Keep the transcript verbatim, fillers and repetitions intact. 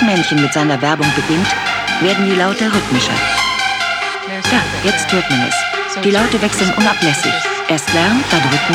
Männchen mit seiner Werbung beginnt, werden die Laute rhythmischer. Ja, jetzt hört man es. Die Laute wechseln unablässig. Erst lärm, dann Rhythmus.